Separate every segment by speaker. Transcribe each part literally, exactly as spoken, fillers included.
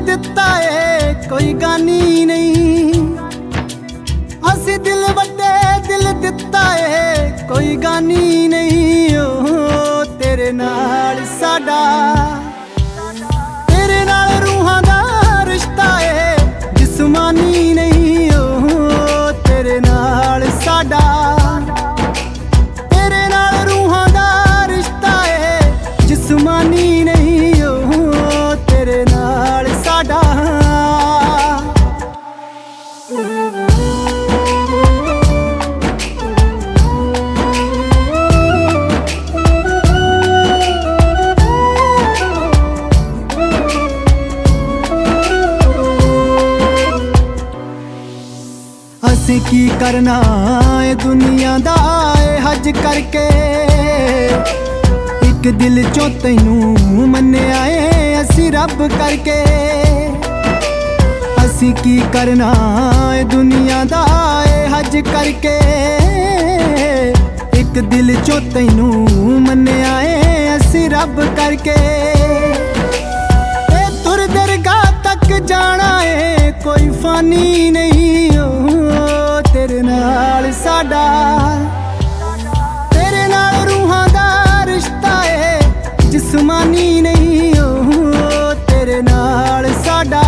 Speaker 1: ਦਿੱਤਾ ਏ ਕੋਈ ਗਾਨੀ ਨਹੀਂ। ਅਸੀਂ ਦਿਲ ਵੱਡੇ ਦਿਲ ਦਿੱਤਾ ਏ ਕੋਈ ਗਾਨੀ ਨਹੀਂ। ਓ ਤੇਰੇ ਨਾਲ ਸਾਡਾ ਤੇਰੇ ਨਾਲ ਰੂਹਾਂ ਦਾ ਰਿਸ਼ਤਾ ਏ ਜਿਸਮਾਨੀ ਨਹੀਂ। ਓ ਤੇਰੇ ਨਾਲ ਸਾਡਾ ਤੇਰੇ ਨਾਲ ਰੂਹਾਂ ਦਾ ਰਿਸ਼ਤਾ ਏ ਜਿਸਮਾਨੀ ਨਹੀਂ। ਓ ਤੇਰੇ ਨਾਲ ਸਾਡਾ ਅਸੀਂ ਕੀ ਕਰਨਾ ਏ ਦੁਨੀਆ ਦਾ ਏ ਹੱਜ ਕਰਕੇ। ਇੱਕ ਦਿਲ ਚੋਂ ਤੈਨੂੰ ਮੰਨਿਆ ਏ ਅਸੀਂ ਰੱਬ ਕਰਕੇ। ਅਸੀਂ ਕੀ ਕਰਨਾ ਏ ਦੁਨੀਆ ਦਾ ਏ ਹੱਜ ਕਰਕੇ। ਇੱਕ ਦਿਲ ਚੋਂ ਤੈਨੂੰ ਮੰਨਿਆ ਏ ਅਸੀਂ ਰੱਬ ਕਰਕੇ। ਏ ਤੁਰ ਦਰਗਾਹ ਤੱਕ ਜਾਣਾ ਏ ਕੋਈ ਫਾਨੀ ਨਹੀਂ। ਤੇਰੇ ਨਾਲ ਸਾਡਾ ਤੇਰੇ ਨਾਲ ਰੂਹਾਂ ਦਾ ਰਿਸ਼ਤਾ ਏ ਜਿਸਮਾਨੀ ਨਹੀਂ। ਓ ਤੇਰੇ ਨਾਲ ਸਾਡਾ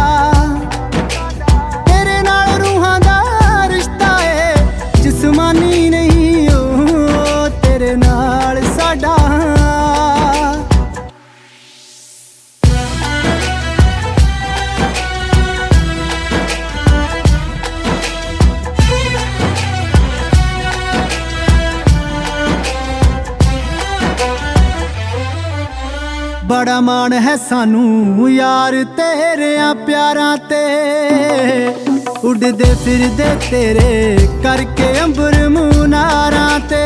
Speaker 1: ਤੇਰੇ ਨਾਲ ਰੂਹਾਂ ਦਾ ਰਿਸ਼ਤਾ ਏ ਜਿਸਮਾਨੀ ਨਹੀਂ। ਓ ਤੇਰੇ ਨਾਲ ਸਾਡਾ ਬੜਾ ਮਾਣ ਹੈ ਸਾਨੂੰ ਯਾਰ ਤੇਰਿਆਂ ਪਿਆਰਾਂ ਤੇ। ਉੱਡਦੇ ਫਿਰਦੇ ਤੇਰੇ ਕਰਕੇ ਅੰਬਰ ਮੁਨਾਰਾਂ ਤੇ।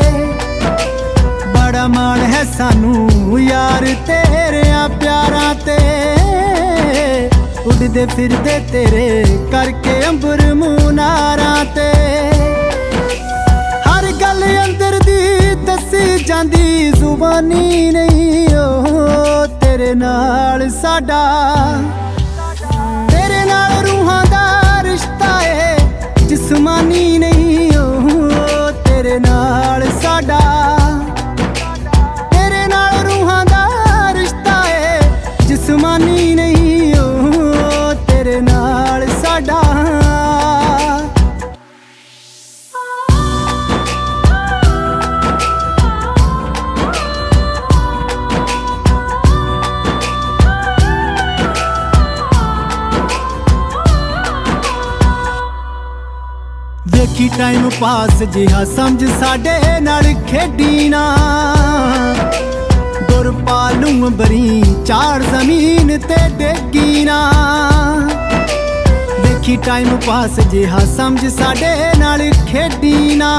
Speaker 1: ਬੜਾ ਮਾਣ ਹੈ ਸਾਨੂੰ ਯਾਰ ਤੇਰਿਆਂ ਪਿਆਰਾਂ ਤੇ। ਉੱਡਦੇ ਫਿਰਦੇ ਤੇਰੇ ਕਰਕੇ ਅੰਬਰ ਮੁਨਾਰਾਂ ਤੇ। ਹਰ ਗੱਲ ਅੰਦਰ ਦੀ ਦੱਸੀ ਜਾਂਦੀ ਜ਼ੁਬਾਨੀ ਨਹੀਂ। ਓ ਤੇਰੇ ਨਾਲ ਸਾਡਾ ਤੇਰੇ ਨਾਲ ਰੂਹਾਂ ਦਾ ਰਿਸ਼ਤਾ ਏ ਜਿਸਮਾਨੀ ਨਹੀਂ। ਓ ਤੇਰੇ ਨਾਲ ਸਾਡਾ ਤੇਰੇ ਨਾਲ ਰੂਹਾਂ ਦਾ ਰਿਸ਼ਤਾ ਏ ਜਿਸਮਾਨੀ ਨਹੀਂ। ਓ ਤੇਰੇ ਨਾਲ ਸਾਡਾ ਵੇਖੀ ਟਾਈਮ ਪਾਸ ਜਿਹਾ ਸਮਝ ਸਾਡੇ ਨਾਲ ਖੇਡੀ ਨਾ। ਗੁਰਪਾਲ ਨੂੰ ਅੰਬਰੀ ਚਾੜ ਜ਼ਮੀਨ ਤੇ ਡੇਗੀ ਨਾ। ਵੇਖੀ ਟਾਈਮ ਪਾਸ ਜਿਹਾ ਸਮਝ ਸਾਡੇ ਨਾਲ ਖੇਡੀ ਨਾ।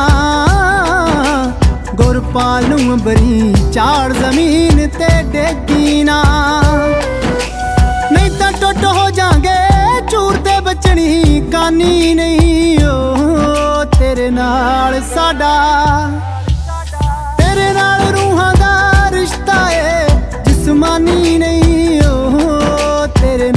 Speaker 1: ਗੁਰਪਾਲ ਨੂੰ ਅੰਬਰੀ ਚਾੜ ਜ਼ਮੀਨ ਤੇ ਡੇਗੀ ਨਾ। ਨਹੀਂ ਤਾਂ ਟੁੱਟ ਹੋ ਜਾਗੇ ਚੂਰ ਤੇ ਬਚਣੀ ਕਾਨੀ ਨਹੀਂ। ਓ ਤੇਰੇ ਨਾਲ ਸਾਡਾ ਤੇਰੇ ਨਾਲ ਰੂਹਾਂ ਦਾ ਰਿਸ਼ਤਾ ਏ ਜਿਸਮਾਨੀ ਨਹੀਂ। ਓ ਤੇਰੇ